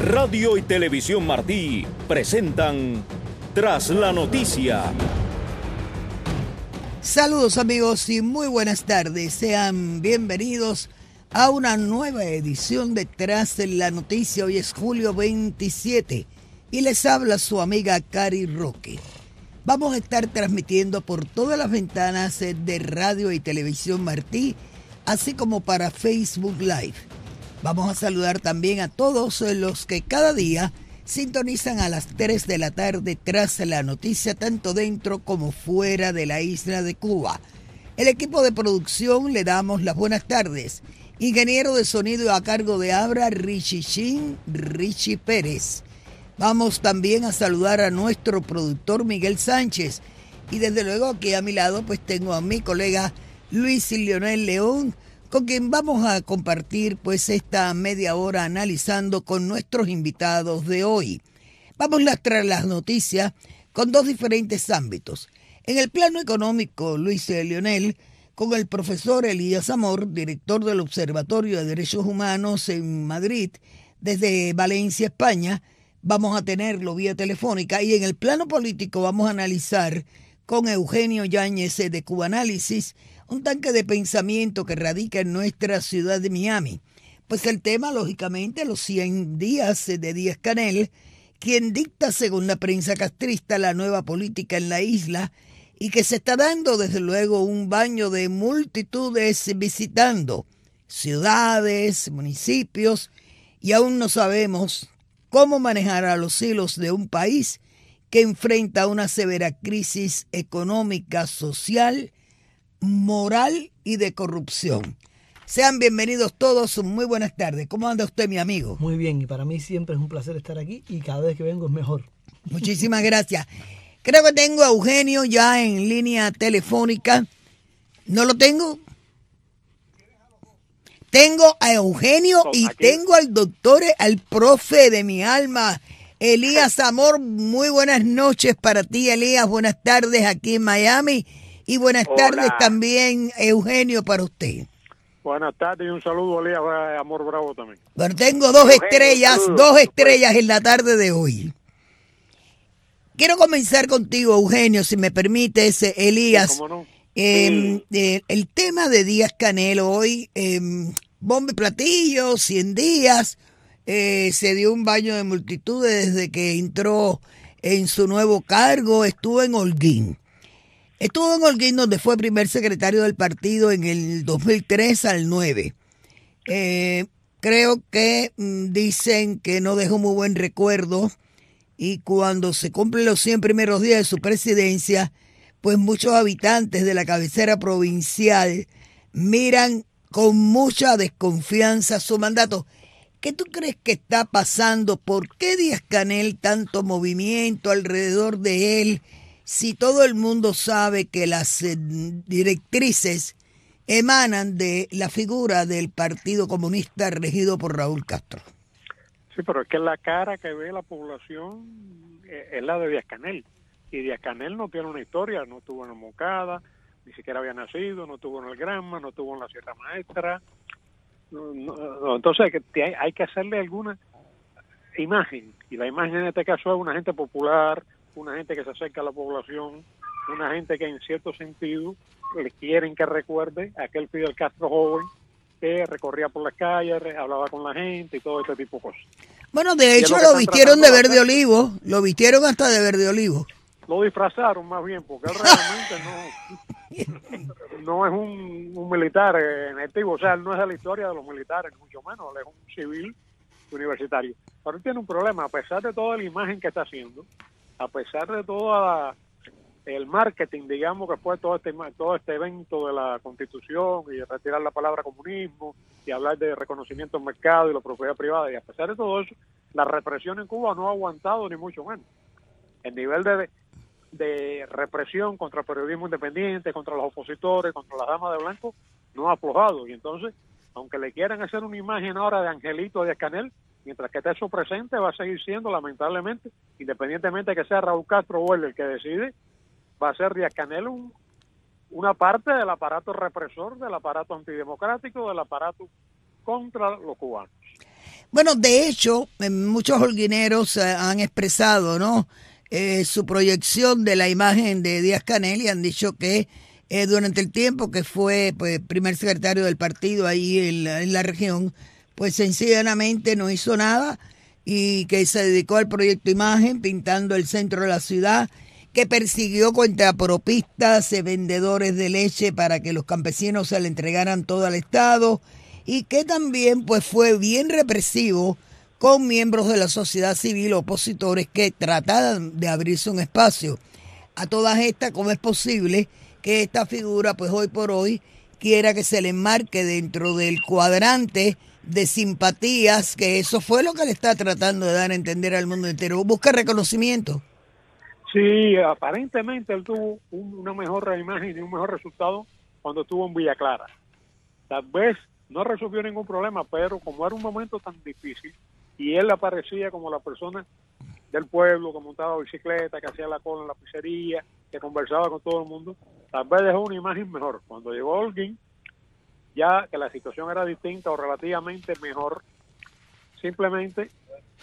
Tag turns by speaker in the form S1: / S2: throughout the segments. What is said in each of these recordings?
S1: Radio y Televisión Martí presentan Tras la Noticia.
S2: Saludos amigos y muy buenas tardes. Sean bienvenidos a una nueva edición de Tras la Noticia. Hoy es julio 27 y les habla su amiga Cari Roque. Vamos a estar transmitiendo por todas las ventanas de Radio y Televisión Martí, así como para Facebook Live. Vamos a saludar también a todos los que cada día sintonizan a las 3 de la tarde Tras la Noticia, tanto dentro como fuera de la isla de Cuba. El equipo de producción le damos las buenas tardes. Ingeniero de sonido a cargo de Abra Richie Pérez. Vamos también a saludar a nuestro productor Miguel Sánchez. Y desde luego aquí a mi lado pues tengo a mi colega Luis Lionel León, con quien vamos a compartir pues esta media hora analizando con nuestros invitados de hoy. Vamos a traer las noticias con dos diferentes ámbitos. En el plano económico, Luis Lionel, con el profesor Elías Amor, director del Observatorio de Derechos Humanos en Madrid, desde Valencia, España, vamos a tenerlo vía telefónica. Y en el plano político vamos a analizar con Eugenio Yáñez de Cubanálisis, un tanque de pensamiento que radica en nuestra ciudad de Miami. Pues el tema, lógicamente, los 100 días de Díaz-Canel, quien dicta, según la prensa castrista, la nueva política en la isla y que se está dando, desde luego, un baño de multitudes visitando ciudades, municipios, y aún no sabemos cómo manejar a los hilos de un país que enfrenta una severa crisis económica, social, moral y de corrupción. Sean bienvenidos todos, muy buenas tardes. ¿Cómo anda usted, mi amigo?
S3: Muy bien, y para mí siempre es un placer estar aquí y cada vez que vengo es mejor.
S2: Muchísimas gracias. Creo que tengo a Eugenio ya en línea telefónica. ¿No lo tengo? Tengo a Eugenio y tengo al doctor, al profe de mi alma, Elías Amor. Muy buenas noches para ti, Elías. Buenas tardes aquí en Miami. Y buenas tardes también, Eugenio, para usted.
S4: Buenas tardes y un saludo, Elías Amor Bravo también.
S2: Bueno, tengo dos estrellas en la tarde de hoy. Quiero comenzar contigo, Eugenio, si me permites, Elías.
S4: Sí, ¿cómo no?
S2: El tema de Díaz-Canel hoy, bomba y platillo, 100 días, se dio un baño de multitudes desde que entró en su nuevo cargo, estuvo en Holguín, donde fue primer secretario del partido en el 2003 al 9. Creo que dicen que no dejó muy buen recuerdo y cuando se cumplen los 100 primeros días de su presidencia, pues muchos habitantes de la cabecera provincial miran con mucha desconfianza su mandato. ¿Qué tú crees que está pasando? ¿Por qué Díaz-Canel tanto movimiento alrededor de él? Si todo el mundo sabe que las directrices emanan de la figura del Partido Comunista regido por Raúl Castro.
S4: Sí, pero es que la cara que ve la población es la de Díaz-Canel. Y Díaz-Canel no tiene una historia, no estuvo en la Moncada, ni siquiera había nacido, no estuvo en el Granma, no estuvo en la Sierra Maestra. Entonces hay que hacerle alguna imagen. Y la imagen en este caso es una gente popular, una gente que se acerca a la población, una gente que en cierto sentido le quieren que recuerde a aquel Fidel Castro joven que recorría por las calles, hablaba con la gente y todo este tipo de cosas.
S2: Bueno, de hecho lo vistieron de verde olivo, lo vistieron hasta de verde olivo.
S4: Lo disfrazaron más bien, porque él realmente no es un militar activo, o sea, él no es de la historia de los militares, mucho menos, él es un civil universitario. Pero él tiene un problema, a pesar de toda la imagen que está haciendo, a pesar de todo el marketing, digamos, que fue todo este evento de la Constitución y de retirar la palabra comunismo y hablar de reconocimiento del mercado y la propiedad privada, y a pesar de todo eso, la represión en Cuba no ha aguantado ni mucho menos. El nivel de represión contra el periodismo independiente, contra los opositores, contra las damas de blanco, no ha aflojado. Y entonces, aunque le quieran hacer una imagen ahora de Angelito Díaz-Canel, mientras que esté eso presente, va a seguir siendo, lamentablemente, independientemente de que sea Raúl Castro o él el que decide, va a ser Díaz-Canel una parte del aparato represor, del aparato antidemocrático, del aparato contra los cubanos.
S2: Bueno, de hecho, muchos holguineros han expresado, ¿no?, su proyección de la imagen de Díaz-Canel y han dicho que durante el tiempo que fue pues, primer secretario del partido ahí en la región, pues sencillamente no hizo nada y que se dedicó al proyecto Imagen, pintando el centro de la ciudad, que persiguió contra propistas, vendedores de leche para que los campesinos se le entregaran todo al Estado, y que también pues fue bien represivo con miembros de la sociedad civil opositores que trataban de abrirse un espacio. A todas estas, ¿cómo es posible que esta figura pues hoy por hoy quiera que se le enmarque dentro del cuadrante de simpatías, que eso fue lo que le está tratando de dar a entender al mundo entero? Busca reconocimiento.
S4: Sí, aparentemente él tuvo una mejor imagen y un mejor resultado cuando estuvo en Villa Clara. Tal vez no resolvió ningún problema, pero como era un momento tan difícil y él aparecía como la persona del pueblo que montaba bicicleta, que hacía la cola en la pizzería, que conversaba con todo el mundo, tal vez dejó una imagen mejor. Cuando llegó Holguín, ya que la situación era distinta o relativamente mejor, simplemente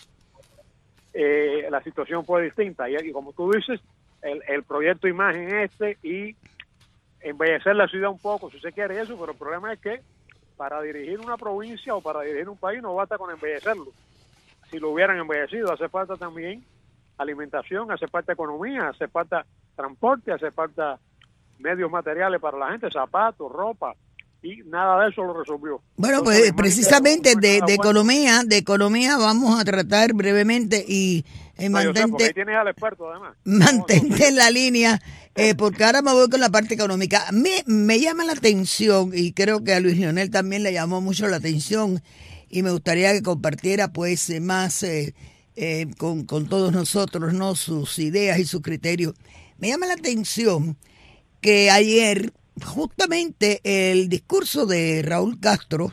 S4: la situación fue distinta. Y como tú dices, el proyecto Imagen y embellecer la ciudad un poco, si se quiere eso, pero el problema es que para dirigir una provincia o para dirigir un país no basta con embellecerlo. Si lo hubieran embellecido, hace falta también alimentación, hace falta economía, hace falta transporte, hace falta medios materiales para la gente, zapatos, ropa, y nada de eso lo resolvió.
S2: Bueno,
S4: Entonces,
S2: pues precisamente de economía vamos a tratar brevemente y
S4: ahí tienes al experto además.
S2: Mantente en la línea, porque ahora me voy con la parte económica. Me llama la atención, y creo que a Luis Leonel también le llamó mucho la atención, y me gustaría que compartiera pues más con todos nosotros, ¿no?, sus ideas y sus criterios. Me llama la atención que ayer justamente el discurso de Raúl Castro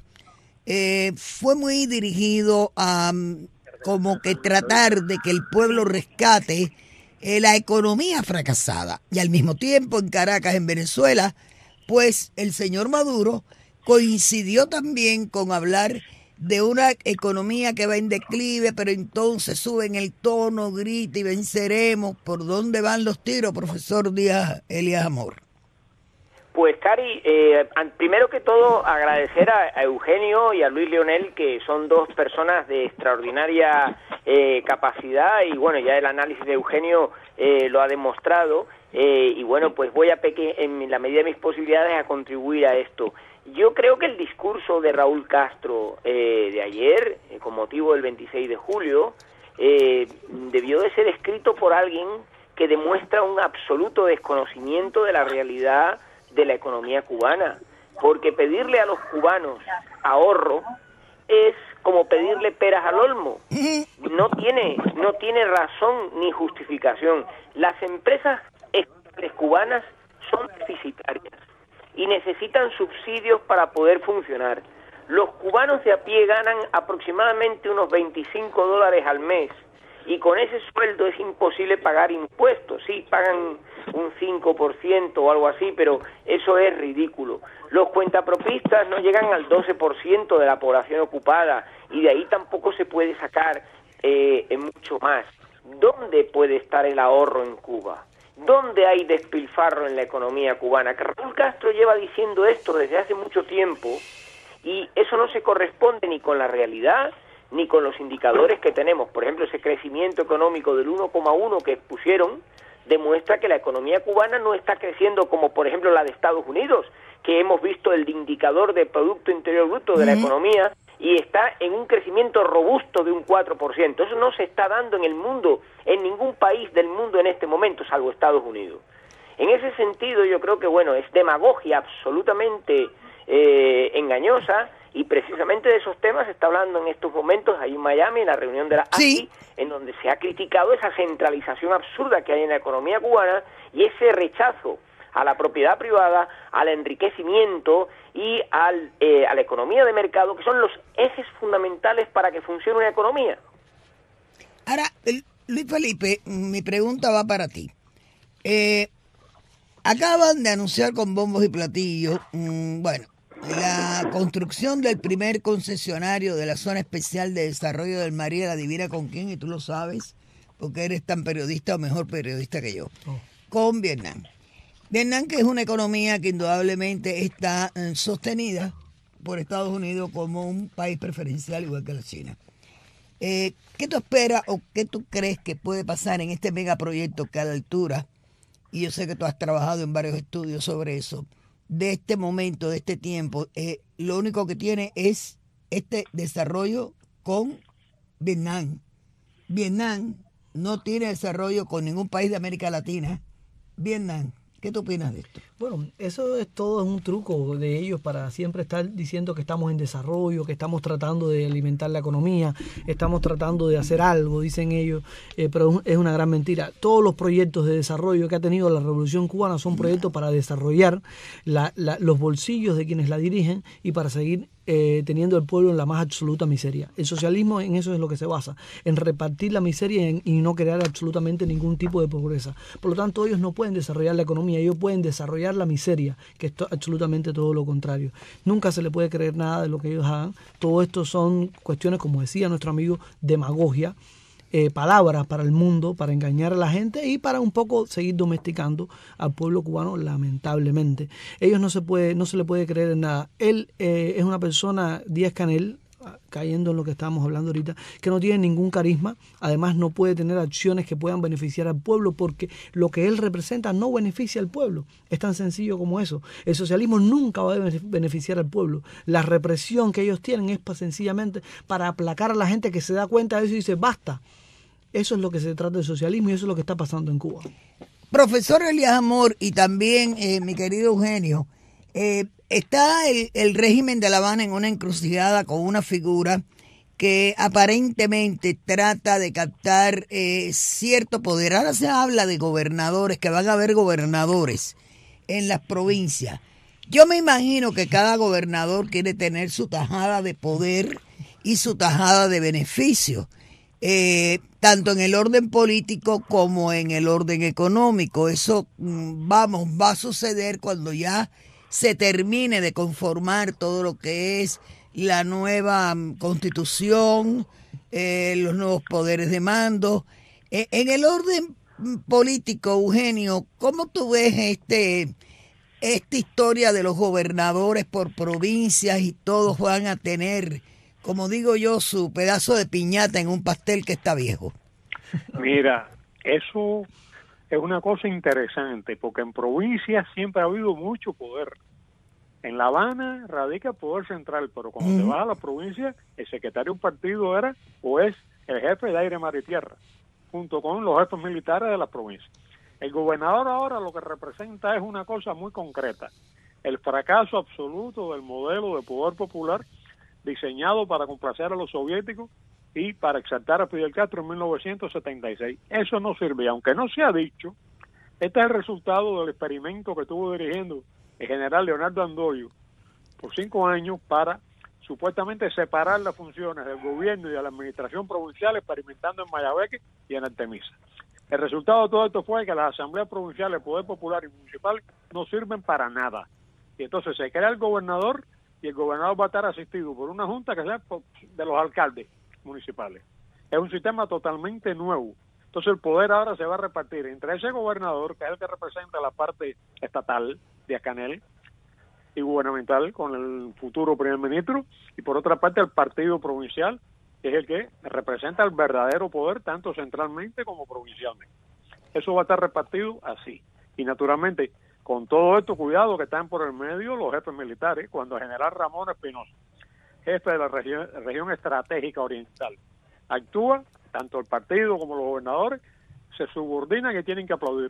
S2: fue muy dirigido a como que tratar de que el pueblo rescate la economía fracasada. Y al mismo tiempo en Caracas, en Venezuela, pues el señor Maduro coincidió también con hablar de una economía que va en declive, pero entonces sube en el tono, grita y venceremos. ¿Por dónde van los tiros, profesor Díaz Elías Amor?
S5: Pues, Cari, primero que todo agradecer a Eugenio y a Luis Leonel, que son dos personas de extraordinaria capacidad, y bueno, ya el análisis de Eugenio lo ha demostrado, y bueno, pues voy en la medida de mis posibilidades a contribuir a esto. Yo creo que el discurso de Raúl Castro de ayer, con motivo del 26 de julio, debió de ser escrito por alguien que demuestra un absoluto desconocimiento de la realidad de la economía cubana, porque pedirle a los cubanos ahorro es como pedirle peras al olmo. No tiene razón ni justificación. Las empresas cubanas son deficitarias y necesitan subsidios para poder funcionar. Los cubanos de a pie ganan aproximadamente unos $25 al mes, y con ese sueldo es imposible pagar impuestos. Sí, pagan un 5% o algo así, pero eso es ridículo. Los cuentapropistas no llegan al 12% de la población ocupada, y de ahí tampoco se puede sacar mucho más. ¿Dónde puede estar el ahorro en Cuba? ¿Dónde hay despilfarro en la economía cubana? Que Raúl Castro lleva diciendo esto desde hace mucho tiempo, y eso no se corresponde ni con la realidad ni con los indicadores que tenemos. Por ejemplo, ese crecimiento económico del 1,1 que expusieron demuestra que la economía cubana no está creciendo como, por ejemplo, la de Estados Unidos, que hemos visto el indicador de Producto Interior Bruto de la economía y está en un crecimiento robusto de un 4%. Eso no se está dando en el mundo, en ningún país del mundo en este momento, salvo Estados Unidos. En ese sentido, yo creo que, bueno, es demagogia absolutamente engañosa, y precisamente de esos temas se está hablando en estos momentos ahí en Miami, en la reunión de la ASI, en donde se ha criticado esa centralización absurda que hay en la economía cubana y ese rechazo a la propiedad privada, al enriquecimiento y a la economía de mercado, que son los ejes fundamentales para que funcione una economía.
S2: Ahora, Luis Felipe, mi pregunta va para ti. Acaban de anunciar con bombos y platillos, la construcción del primer concesionario de la Zona Especial de Desarrollo del María la Divina, ¿con quién? Y tú lo sabes, porque eres tan periodista o mejor periodista que yo. Con Vietnam. Vietnam, que es una economía que indudablemente está sostenida por Estados Unidos como un país preferencial, igual que la China. ¿Qué tú esperas o qué tú crees que puede pasar en este megaproyecto que a la altura, y yo sé que tú has trabajado en varios estudios sobre eso, de este momento, de este tiempo, lo único que tiene es este desarrollo con Vietnam. Vietnam no tiene desarrollo con ningún país de América Latina. Vietnam, ¿qué tú opinas de esto?
S3: Bueno, eso es todo un truco de ellos para siempre estar diciendo que estamos en desarrollo, que estamos tratando de alimentar la economía, estamos tratando de hacer algo, dicen ellos, pero es una gran mentira. Todos los proyectos de desarrollo que ha tenido la Revolución Cubana son proyectos para desarrollar los bolsillos de quienes la dirigen y para seguir teniendo el pueblo en la más absoluta miseria. El socialismo en eso es lo que se basa, en repartir la miseria y no crear absolutamente ningún tipo de pobreza. Por lo tanto, ellos no pueden desarrollar la economía, ellos pueden desarrollar la miseria, que es absolutamente todo lo contrario. Nunca se le puede creer nada de lo que ellos hagan. Todo esto son cuestiones, como decía nuestro amigo, demagogia, palabras para el mundo, para engañar a la gente y para un poco seguir domesticando al pueblo cubano, lamentablemente. Ellos no se le puede creer en nada. Él es una persona, Díaz-Canel, cayendo en lo que estábamos hablando ahorita, que no tiene ningún carisma, además no puede tener acciones que puedan beneficiar al pueblo porque lo que él representa no beneficia al pueblo. Es tan sencillo como eso. El socialismo nunca va a beneficiar al pueblo. La represión que ellos tienen es sencillamente para aplacar a la gente que se da cuenta de eso y dice basta. Eso es lo que se trata del socialismo y eso es lo que está pasando en Cuba.
S2: Profesor Elías Amor y también mi querido Eugenio, está el régimen de La Habana en una encrucijada con una figura que aparentemente trata de captar cierto poder. Ahora se habla de gobernadores, que van a haber gobernadores en las provincias. Yo me imagino que cada gobernador quiere tener su tajada de poder y su tajada de beneficio, tanto en el orden político como en el orden económico. Eso, va a suceder cuando ya se termine de conformar todo lo que es la nueva constitución, los nuevos poderes de mando. En el orden político, Eugenio, ¿cómo tú ves esta historia de los gobernadores por provincias y todos van a tener, como digo yo, su pedazo de piñata en un pastel que está viejo?
S4: Mira, eso es una cosa interesante, porque en provincias siempre ha habido mucho poder. En La Habana radica el poder central, pero cuando te vas a la provincia, el secretario de un partido era o es el jefe de aire, mar y tierra, junto con los jefes militares de la provincia. El gobernador ahora lo que representa es una cosa muy concreta, el fracaso absoluto del modelo de poder popular diseñado para complacer a los soviéticos y para exaltar a Fidel Castro en 1976. Eso no sirve, aunque no se ha dicho. Este es el resultado del experimento que estuvo dirigiendo el general Leonardo Andoyo por 5 años para supuestamente separar las funciones del gobierno y de la administración provincial, experimentando en Mayabeque y en Artemisa. El resultado de todo esto fue que las asambleas provinciales, poder popular y municipal no sirven para nada. Y entonces se crea el gobernador y el gobernador va a estar asistido por una junta que sea de los alcaldes municipales. Es un sistema totalmente nuevo. Entonces el poder ahora se va a repartir entre ese gobernador, que es el que representa la parte estatal de Canel y gubernamental con el futuro primer ministro, y por otra parte el partido provincial, que es el que representa el verdadero poder tanto centralmente como provincialmente. Eso va a estar repartido así. Y naturalmente, con todo esto, cuidado que están por el medio los jefes militares, cuando el general Ramón Espinosa, jefe de la región estratégica oriental, actúa, tanto el partido como los gobernadores se subordinan y tienen que aplaudir.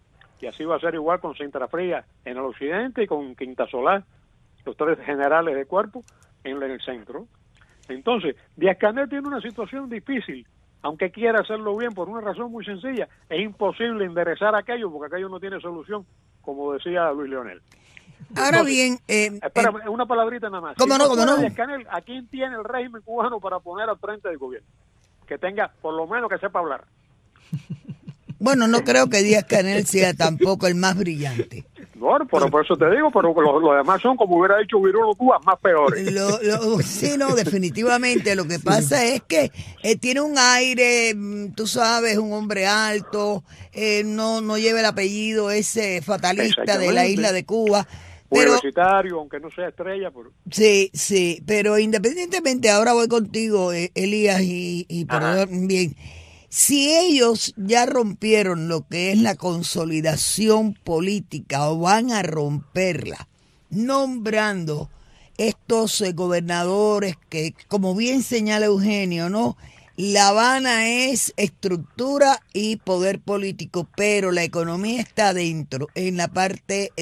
S4: Y así va a ser igual con Cintra Fría en el occidente y con Quinta Solá, los 3 generales de cuerpo en el centro. Entonces, Díaz-Canel tiene una situación difícil, aunque quiera hacerlo bien por una razón muy sencilla. Es imposible enderezar aquello porque aquello no tiene solución, como decía Luis Leonel.
S2: Ahora
S4: Entonces,
S2: bien...
S4: espérame, una palabrita nada más.
S2: ¿Cómo no?
S4: Díaz-Canel, ¿a quién tiene el régimen cubano para poner al frente del gobierno? Que tenga, por lo menos, que sepa hablar.
S2: Bueno, no creo que Díaz-Canel sea tampoco el más brillante.
S4: Bueno, por eso te digo, pero los demás son, como hubiera dicho Virulo Cuba, más peores.
S2: Sí, no, definitivamente. Lo que pasa es que tiene un aire, tú sabes, un hombre alto, no lleva el apellido ese fatalista de la isla de Cuba.
S4: Universitario, aunque no sea estrella. Pero...
S2: Sí, pero independientemente, ahora voy contigo, Elías, y perdón, bien. Si ellos ya rompieron lo que es la consolidación política o van a romperla, nombrando estos gobernadores que, como bien señala Eugenio, ¿no? La Habana es estructura y poder político, pero la economía está dentro, en la parte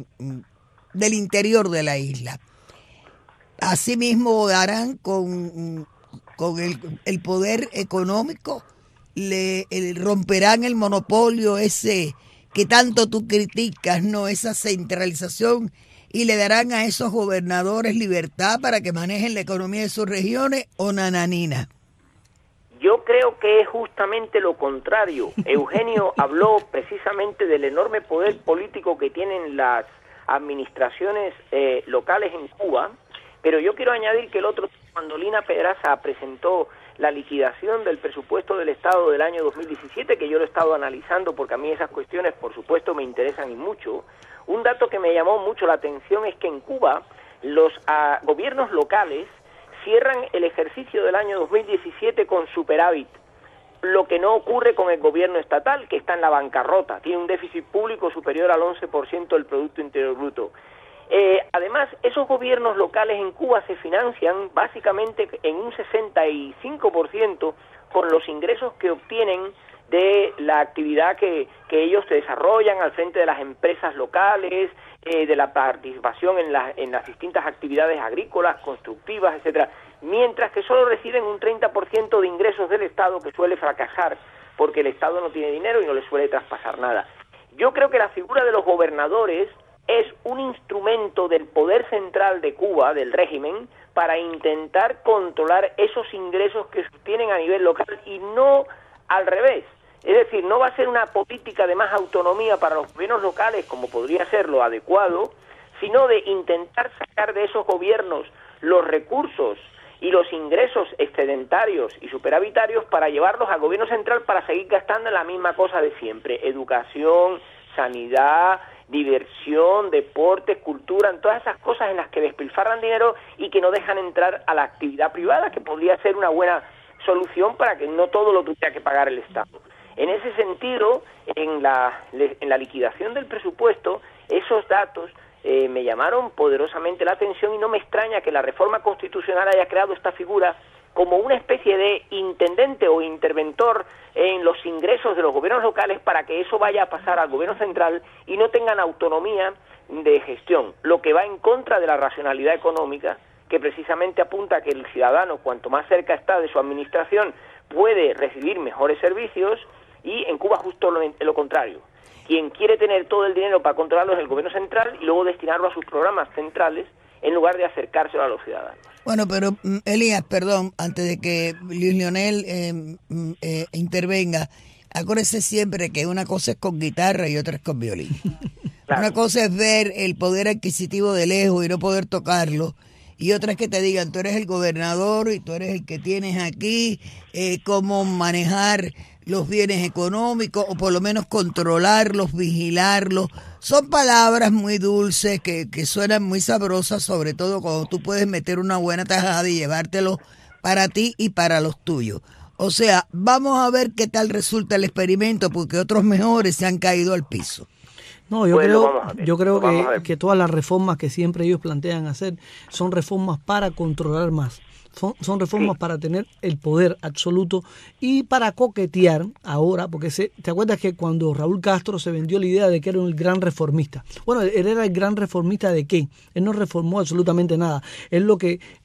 S2: del interior de la isla. Asimismo harán con el poder económico, romperán el monopolio ese que tanto tú criticas, ¿no? Esa centralización, y le darán a esos gobernadores libertad para que manejen la economía de sus regiones, o nananina.
S5: Yo creo que es justamente lo contrario. Eugenio habló precisamente del enorme poder político que tienen las administraciones locales en Cuba, pero yo quiero añadir que el otro, cuando Lina Pedraza presentó la liquidación del presupuesto del Estado del año 2017, que yo lo he estado analizando porque a mí esas cuestiones, por supuesto, me interesan y mucho, un dato que me llamó mucho la atención es que en Cuba los gobiernos locales cierran el ejercicio del año 2017 con superávit, lo que no ocurre con el gobierno estatal, que está en la bancarrota, tiene un déficit público superior al 11% del Producto Interior Bruto. Además, esos gobiernos locales en Cuba se financian básicamente en un 65% por los ingresos que obtienen de la actividad que ellos desarrollan al frente de las empresas locales, de la participación en las distintas actividades agrícolas, constructivas, etcétera, mientras que solo reciben un 30% de ingresos del Estado, que suele fracasar porque el Estado no tiene dinero y no le suele traspasar nada. Yo creo que la figura de los gobernadores es un instrumento del poder central de Cuba, del régimen, para intentar controlar esos ingresos que tienen a nivel local y no al revés. Es decir, no va a ser una política de más autonomía para los gobiernos locales, como podría ser lo adecuado, sino de intentar sacar de esos gobiernos los recursos y los ingresos excedentarios y superavitarios para llevarlos al gobierno central para seguir gastando en la misma cosa de siempre: educación, sanidad, diversión, deporte, cultura, en todas esas cosas en las que despilfarran dinero y que no dejan entrar a la actividad privada, que podría ser una buena solución para que no todo lo tuviera que pagar el Estado. En ese sentido, en la liquidación del presupuesto, esos datos me llamaron poderosamente la atención, y no me extraña que la reforma constitucional haya creado esta figura como una especie de intendente o interventor en los ingresos de los gobiernos locales, para que eso vaya a pasar al gobierno central y no tengan autonomía de gestión, lo que va en contra de la racionalidad económica, que precisamente apunta a que el ciudadano, cuanto más cerca está de su administración, puede recibir mejores servicios, y en Cuba justo lo contrario. Quien quiere tener todo el dinero para controlarlo es el gobierno central y luego destinarlo a sus programas centrales en lugar de acercárselo a los ciudadanos.
S2: Bueno, pero Elías, perdón, antes de que Luis Leonel intervenga, acuérdese siempre que una cosa es con guitarra y otra es con violín. Claro. Una cosa es ver el poder adquisitivo de lejos y no poder tocarlo, y otra es que te digan, tú eres el gobernador y tú eres el que tienes aquí cómo manejar los bienes económicos, o por lo menos controlarlos, vigilarlos. Son palabras muy dulces que suenan muy sabrosas, sobre todo cuando tú puedes meter una buena tajada y llevártelo para ti y para los tuyos. O sea, vamos a ver qué tal resulta el experimento, porque otros mejores se han caído al piso.
S3: No, yo creo que todas las reformas que siempre ellos plantean hacer son reformas para controlar más. Son reformas para tener el poder absoluto y para coquetear ahora, porque ¿te acuerdas que cuando Raúl Castro se vendió la idea de que era el gran reformista? Bueno, él era el gran reformista ¿de qué? Él no reformó absolutamente nada. Él lo que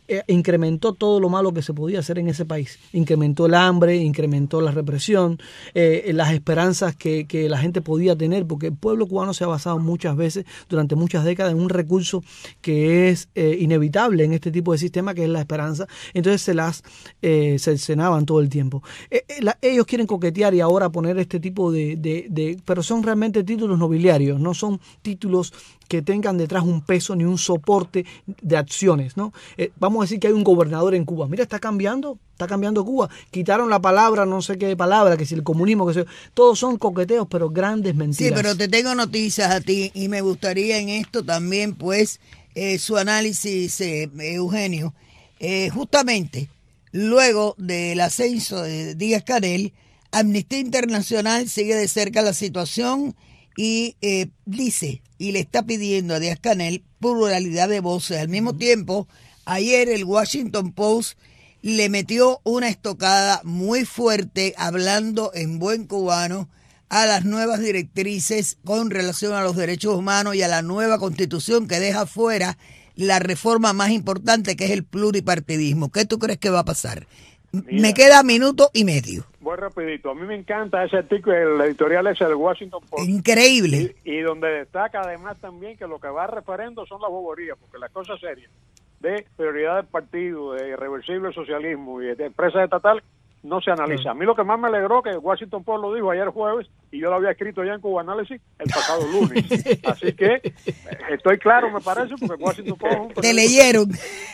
S3: incrementó todo lo malo que se podía hacer en ese país. Incrementó el hambre, incrementó la represión, las esperanzas que la gente podía tener, porque el pueblo cubano se ha basado muchas veces, durante muchas décadas, en un recurso que es inevitable en este tipo de sistema, que es la esperanza. Entonces se las cercenaban todo el tiempo. Ellos quieren coquetear y ahora poner este tipo pero son realmente títulos nobiliarios, no son títulos que tengan detrás un peso ni un soporte de acciones, ¿no? Vamos a decir que hay un gobernador en Cuba. Mira, está cambiando Cuba. Quitaron la palabra, no sé qué palabra, que si el comunismo, que si... Todos son coqueteos, pero grandes mentiras.
S2: Sí, pero te tengo noticias a ti y me gustaría en esto también, pues, su análisis, Eugenio. Justamente, luego del ascenso de Díaz-Canel, Amnistía Internacional sigue de cerca la situación y dice y le está pidiendo a Díaz-Canel pluralidad de voces. Al mismo tiempo, ayer el Washington Post le metió una estocada muy fuerte, hablando en buen cubano, a las nuevas directrices con relación a los derechos humanos y a la nueva constitución que deja fuera la reforma más importante, que es el pluripartidismo. ¿Qué tú crees que va a pasar? Mira, me queda minuto y medio.
S4: Voy rapidito. A mí me encanta ese artículo, el editorial ese del Washington Post.
S2: Increíble.
S4: Y donde destaca además también que lo que va a referendo son las boberías, porque las cosas serias de prioridad del partido, de irreversible socialismo y de empresas estatal no se analiza. A mí lo que más me alegró que el Washington Post lo dijo ayer jueves y yo lo había escrito ya en Cuba Análisis el pasado lunes. Así que estoy claro, me parece, porque el Washington Post...
S2: Te leyeron.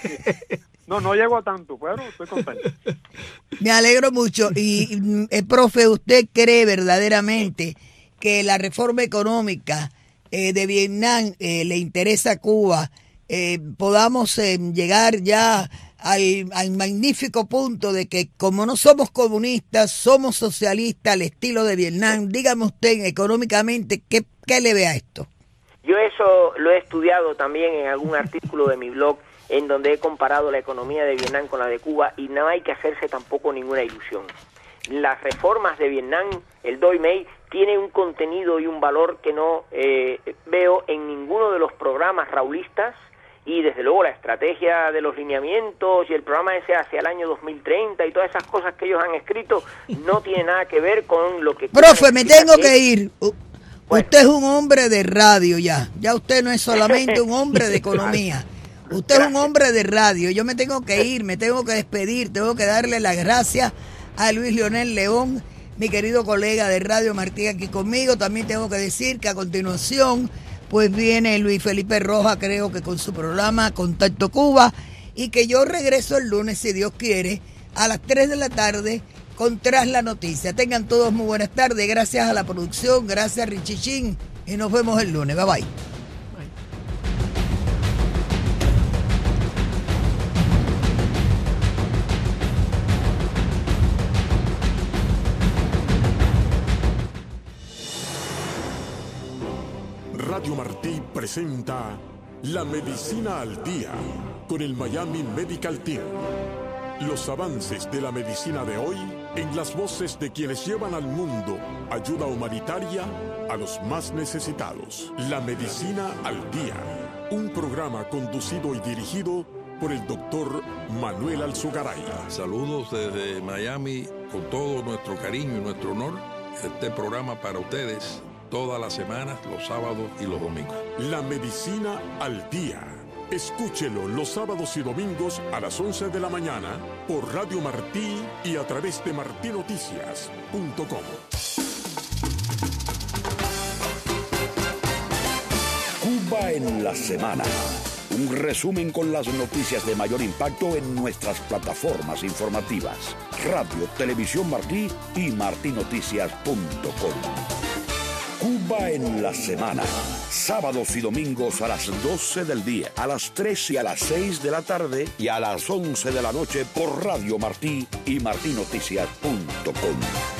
S4: No llego a tanto, pero estoy contento.
S2: Me alegro mucho. Y, profe, ¿usted cree verdaderamente que la reforma económica de Vietnam le interesa a Cuba? Podamos llegar ya al magnífico punto de que, como no somos comunistas, somos socialistas al estilo de Vietnam. Dígame usted, económicamente, ¿qué le ve a esto?
S5: Yo eso lo he estudiado también en algún artículo de mi blog, en donde he comparado la economía de Vietnam con la de Cuba, y no hay que hacerse tampoco ninguna ilusión. Las reformas de Vietnam, el Doi Mai, tiene un contenido y un valor que no veo en ninguno de los programas raulistas, y desde luego la estrategia de los lineamientos y el programa ese hacia el año 2030 y todas esas cosas que ellos han escrito no tiene nada que ver con lo que...
S2: Profe, me tengo que ir. Bueno. Usted es un hombre de radio ya usted no es solamente un hombre de economía. Usted es un hombre de radio. Yo me tengo que ir, me tengo que despedir, tengo que darle las gracias a Luis Leonel León, mi querido colega de Radio Martí aquí conmigo. También tengo que decir que a continuación pues viene Luis Felipe Rojas, creo que con su programa Contacto Cuba, y que yo regreso el lunes, si Dios quiere, a las 3 de la tarde con Tras la Noticia. Tengan todos muy buenas tardes, gracias a la producción, gracias a Richichín, y nos vemos el lunes. Bye bye.
S6: Radio Martí presenta La Medicina al Día con el Miami Medical Team. Los avances de la medicina de hoy en las voces de quienes llevan al mundo ayuda humanitaria a los más necesitados. La Medicina al Día, un programa conducido y dirigido por el doctor Manuel Alzugaray.
S7: Saludos desde Miami con todo nuestro cariño y nuestro honor. Este programa para ustedes todas las semanas, los sábados y los domingos.
S6: La Medicina al Día. Escúchelo los sábados y domingos a las 11 de la mañana por Radio Martí y a través de martinoticias.com.
S1: Cuba en la semana. Un resumen con las noticias de mayor impacto en nuestras plataformas informativas. Radio, Televisión Martí y martinoticias.com. Cuba en la semana. Sábados y domingos a las 12 del día, a las 3 y a las 6 de la tarde y a las 11 de la noche por Radio Martí y martinoticias.com.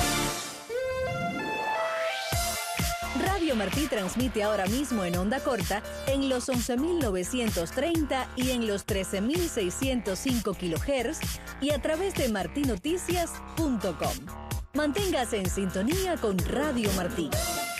S8: Radio Martí transmite ahora mismo en onda corta en los 11.930 y en los 13.605 kHz y a través de martinoticias.com. Manténgase en sintonía con Radio Martí.